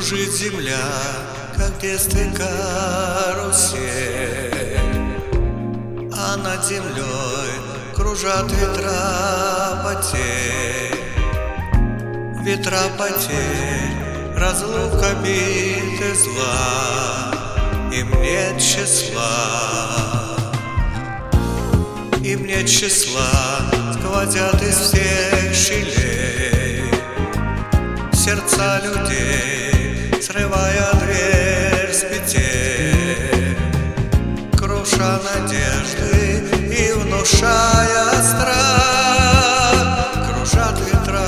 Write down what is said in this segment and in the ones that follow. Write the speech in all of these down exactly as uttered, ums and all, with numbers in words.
Кружит земля, как в детстве карусель, а над землей кружат ветра потерь. Ветра потерь, разлук, обид и зла, им нет числа. Им нет числа, сквозят из всех щелей сердца людей, срывая дверь с петель, круша надежды и внушая страх. Кружат ветра,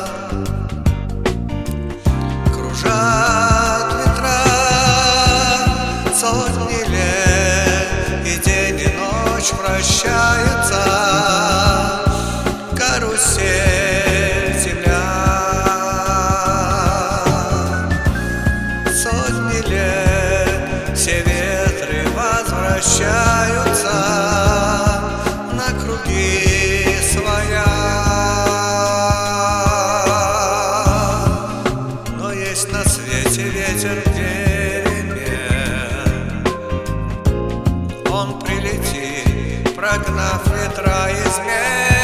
кружат ветра сотни лет, и день и ночь прощаются. Карусель, земля, сотни лет, все ветры возвращаются на круги своя. Но есть на свете ветер перемен, он прилетит, прогнав ветра из мер.